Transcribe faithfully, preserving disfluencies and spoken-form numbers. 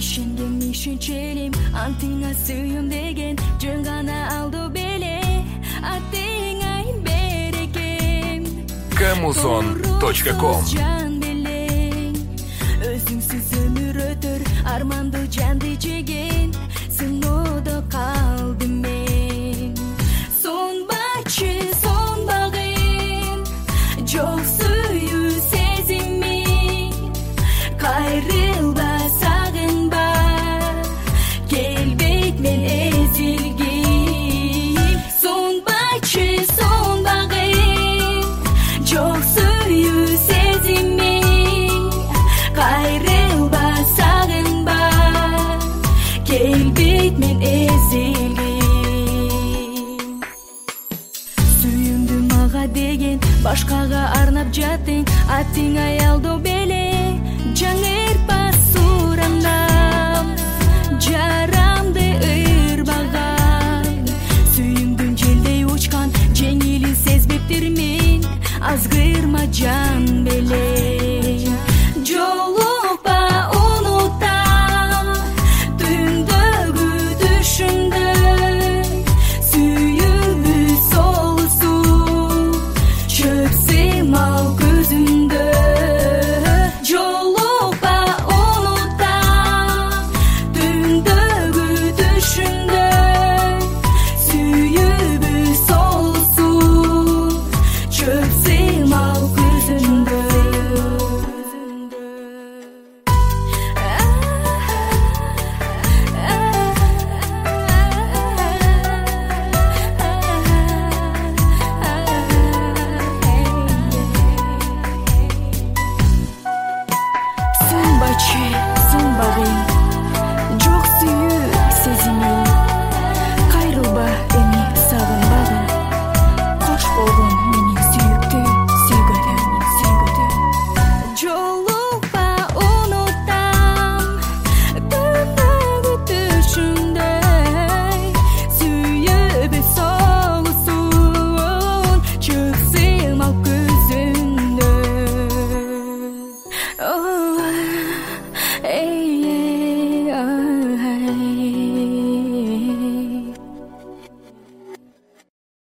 ишенген ишенчелим антыңа сүйүм деген жөн гана алды беле атыңа берекем камузон точка ком өзүңсүз өмүр өтөр арманды жанды жеген сыноодо калдым мен сонбачы сонбагын жок сүйүү сезими кайрылба сагынба келбейт мен эзилгим сонбачы сонбагын жок сүйүү сезими кайрылба сагынба келбейт мен эзилгим сүйүмдү мага деген башкага арнап жаттың атың аялдо беле жаңырпас сураңдам жарамды ырбаган сүйүмдүн желдей учкан жеңилин сезбептирмин азгырма жан